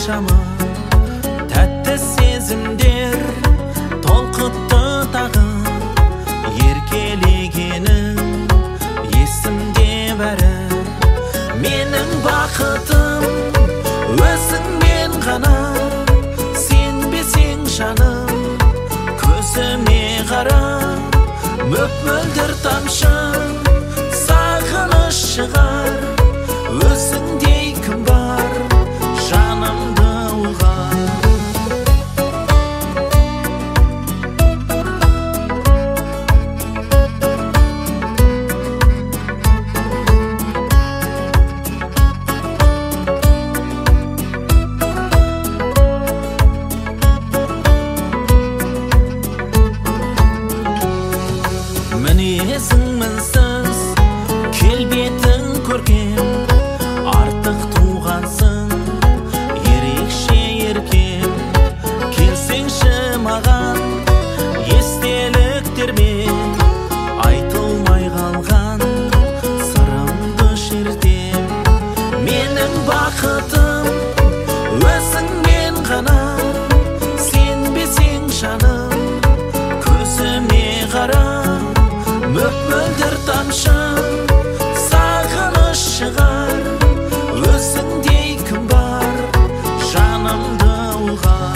шамы, тәтті сезімдер толқытты тағы, еркелегенің есімде бәрі. Менің бақытым өзіңмен ғана, сенбесең жаным көзіме қара. Мөп-мөлдір тамшы сағыныш шығар, өзіңдей кім бар жанымды ұғар. Мінезің мінсіз, келбетің көркем, артық туғансың, ерекше еркем. Келсеңші маған естеліктермен, айтылмай қалған сырымды шертем. Менің бақытым өзіңмен ғана, сенбесең жаным көзіме қара. Мөп-мөлдір тамшы сағыныш шығар, өзіңдей кім бар жанымды ұғар.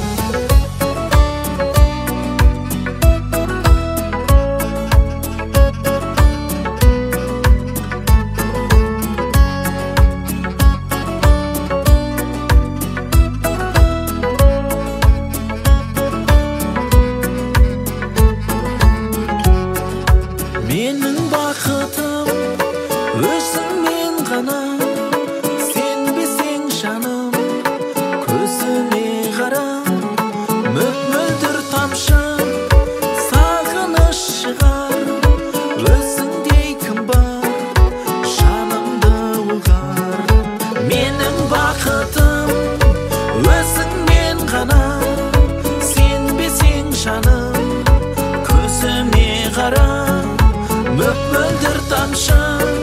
Менің бақытым өзіңмен ғана, сенбесең жаным көзіме қара. Мөп-мөлдір тамшы сағыныш шығар, өзіңдей кім бар жанымды ұғар. Менің бақытым өзіңмен ғана, сенбесең жаным көзіме қара. Мөп-мөлдір тамшы